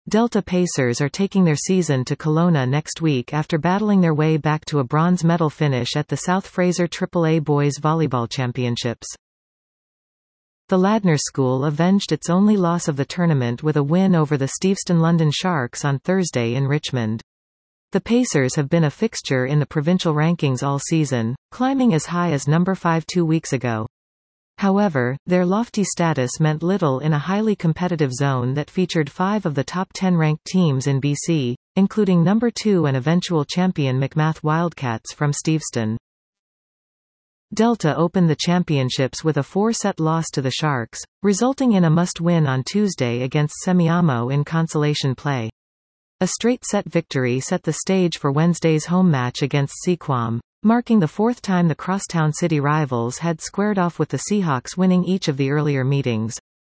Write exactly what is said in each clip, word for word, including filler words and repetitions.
Delta Pacers are taking their season to Kelowna next week after battling their way back to a bronze medal finish at the South Fraser triple A Boys Volleyball Championships. The Ladner School avenged its only loss of the tournament with a win over the Steveston London Sharks on Thursday in Richmond. The Pacers have been a fixture in the provincial rankings all season, climbing as high as number five two weeks ago. However, their lofty status meant little in a highly competitive zone that featured five of the top ten ranked teams in B C, including number two and eventual champion McMath Wildcats from Steveston. Delta opened the championships with a four-set loss to the Sharks, resulting in a must-win on Tuesday against Semiahmoo in consolation play. A straight-set victory set the stage for Wednesday's home match against Sequam, marking the fourth time the crosstown city rivals had squared off with the Seahawks winning each of the earlier meetings.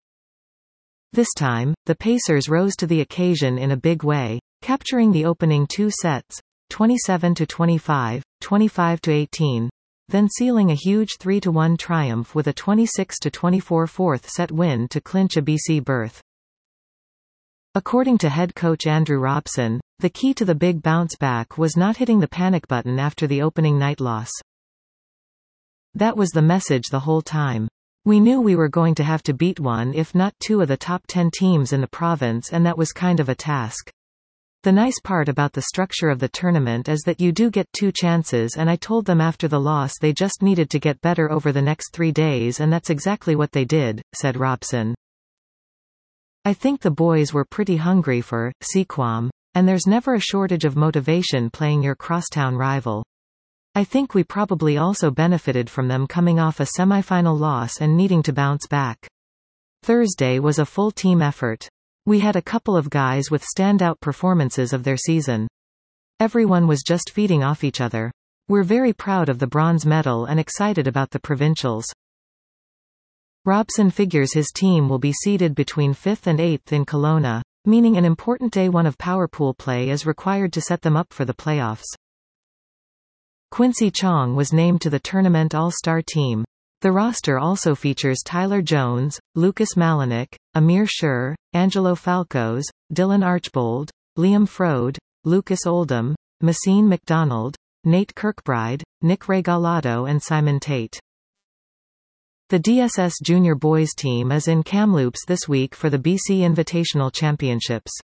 This time, the Pacers rose to the occasion in a big way, capturing the opening two sets, twenty-seven to twenty-five, twenty-five to eighteen, then sealing a huge three to one triumph with a twenty-six to twenty-four fourth-set win to clinch a B C berth. According to head coach Andrew Robson, the key to the big bounce back was not hitting the panic button after the opening night loss. That was the message the whole time. We knew we were going to have to beat one if not two of the top ten teams in the province, and that was kind of a task. The nice part about the structure of the tournament is that you do get two chances, and I told them after the loss they just needed to get better over the next three days, and that's exactly what they did, said Robson. I think the boys were pretty hungry for Sequam, and there's never a shortage of motivation playing your crosstown rival. I think we probably also benefited from them coming off a semifinal loss and needing to bounce back. Thursday was a full team effort. We had a couple of guys with standout performances of their season. Everyone was just feeding off each other. We're very proud of the bronze medal and excited about the provincials. Robson figures his team will be seeded between fifth and eighth in Kelowna, meaning an important day one of power pool play is required to set them up for the playoffs. Quincy Chong was named to the tournament All-Star team. The roster also features Tyler Jones, Lucas Malinik, Amir Sher, Angelo Falcos, Dylan Archbold, Liam Frode, Lucas Oldham, Massine McDonald, Nate Kirkbride, Nick Regalado and Simon Tate. The D S S Junior Boys team is in Kamloops this week for the B C Invitational Championships.